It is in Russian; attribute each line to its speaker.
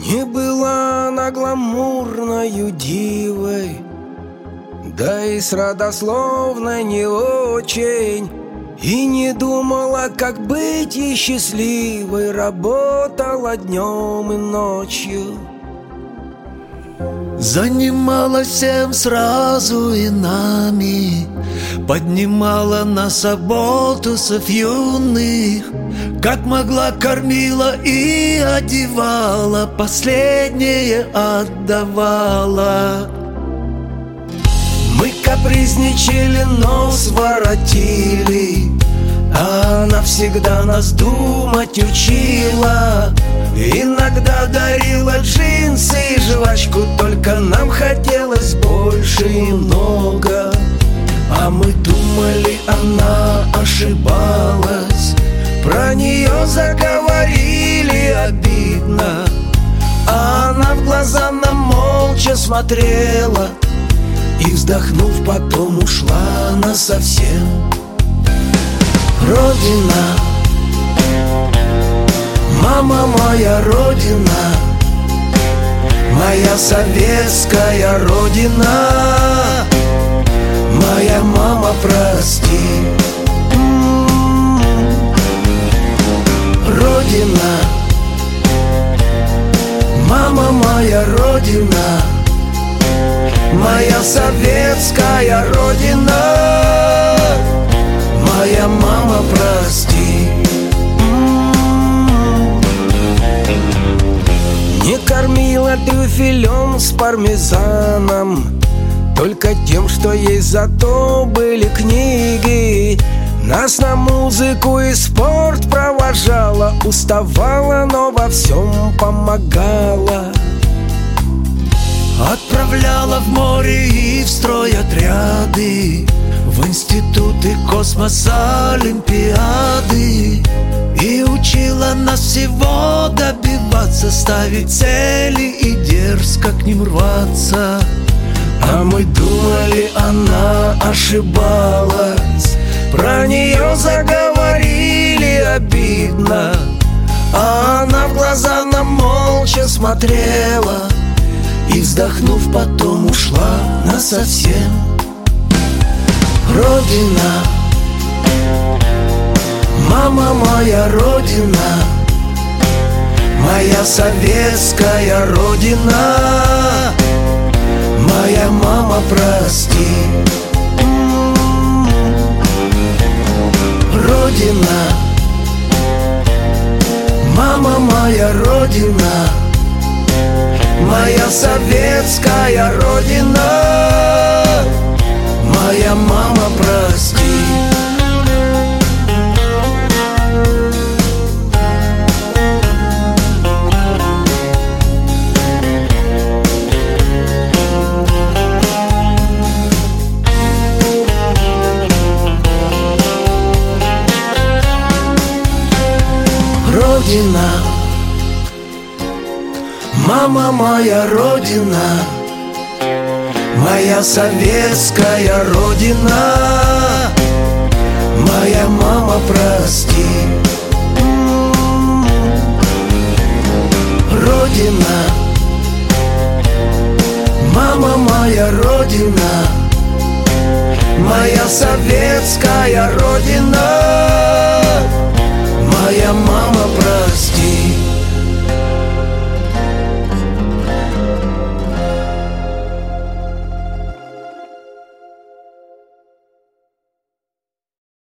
Speaker 1: Не была она гламурною дивой, да и с родословной не очень. И не думала, как быть ей счастливой, работала днем и ночью.
Speaker 2: Занималась всем сразу и нами, поднимала нас оболтусов юных, как могла кормила и одевала, последнее отдавала.
Speaker 1: Мы капризничали, нос воротили, а она всегда нас думать учила. Иногда дарила джинсы и жвачку, только нам хотелось больше и много. А мы думали, она ошибалась, про нее заговорили обидно, а она в глаза нам молча смотрела и, вздохнув, потом ушла насовсем. Родина, мама моя родина, моя советская родина, моя мама, прости. Родина, мама моя родина, моя советская родина, моя мама, прости. Не кормила трюфелем с пармезаном, только тем, что есть, зато были книги. Нас на музыку и спорт провожала, уставала, но во всем помогала.
Speaker 2: Отправляла в море и в стройотряды, в институты, космос, олимпиады. И учила нас всего добиваться, ставить цели и дерзко к ним рваться.
Speaker 1: А мы думали, она ошибалась, про нее заговорили обидно, а она в глаза нам молча смотрела и, вздохнув, потом ушла насовсем. Родина, мама моя родина, моя советская родина, моя мама, прости. Родина, мама моя родина, моя советская родина, моя мама, прости. Родина, мама моя родина, моя советская родина, моя мама, прости. Родина, мама моя родина, моя советская родина,